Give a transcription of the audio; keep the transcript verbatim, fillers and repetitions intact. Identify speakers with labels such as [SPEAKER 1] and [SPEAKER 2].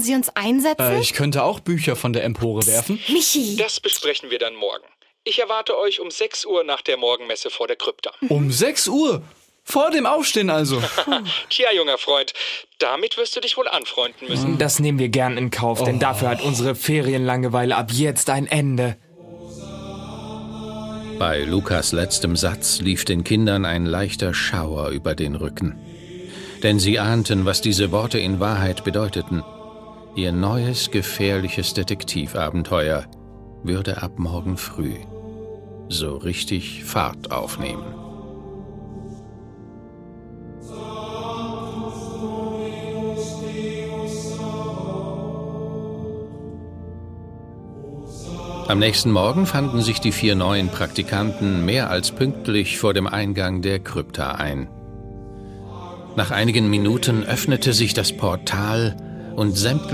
[SPEAKER 1] Sie uns einsetzen?
[SPEAKER 2] Äh, ich könnte auch Bücher von der Empore werfen.
[SPEAKER 1] Michi!
[SPEAKER 3] Das besprechen wir dann morgen. Ich erwarte euch um sechs Uhr nach der Morgenmesse vor der Krypta.
[SPEAKER 2] Um sechs Uhr? Vor dem Aufstehen also.
[SPEAKER 3] Tja, junger Freund, damit wirst du dich wohl anfreunden müssen.
[SPEAKER 4] Das nehmen wir gern in Kauf, denn dafür hat unsere Ferienlangeweile ab jetzt ein Ende.
[SPEAKER 5] Bei Lukas letztem Satz lief den Kindern ein leichter Schauer über den Rücken. Denn sie ahnten, was diese Worte in Wahrheit bedeuteten. Ihr neues, gefährliches Detektivabenteuer würde ab morgen früh so richtig Fahrt aufnehmen. Am nächsten Morgen fanden sich die vier neuen Praktikanten mehr als pünktlich vor dem Eingang der Krypta ein. Nach einigen Minuten öffnete sich das Portal und sämtliche